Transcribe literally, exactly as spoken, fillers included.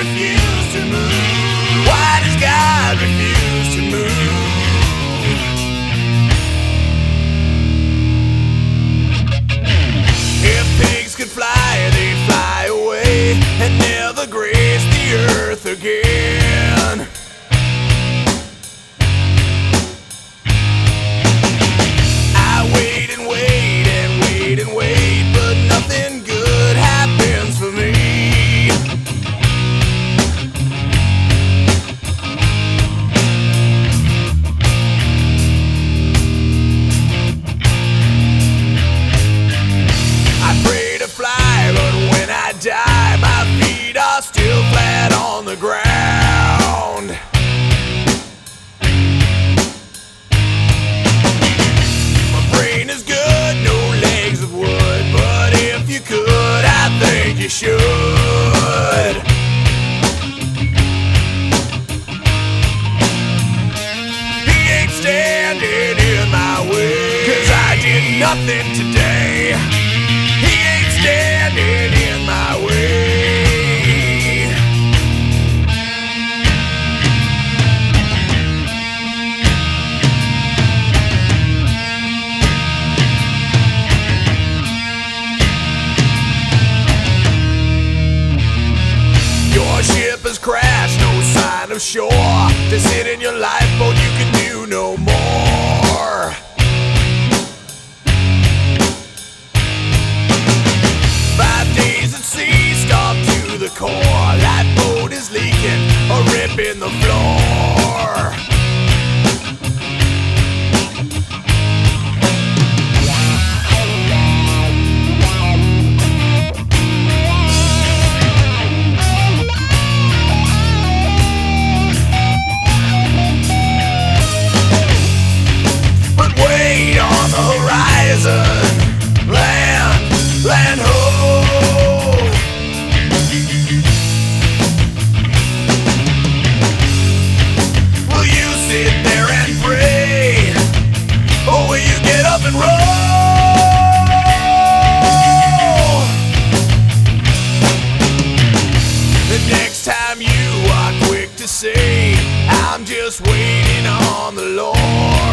refuse to move? Why does God refuse to move? If pigs could fly, they'd fly away and never grace the earth again. I wait and wait and wait and wait, but nothing good happens for me. Die, my feet are still flat on the ground. My brain is good, no legs of wood, but if you could, I think you should. He ain't standing in my way, 'cause I did nothing today. He ain't standing in my way. Your ship has crashed, no sign of shore. To sit in your lifeboat, you can do no more. The core, that boat is leaking, a rip in the floor. But wait on the horizon, land, land ho. Sit there and pray, or will you get up and roll? The next time you are quick to say, I'm just waiting on the Lord.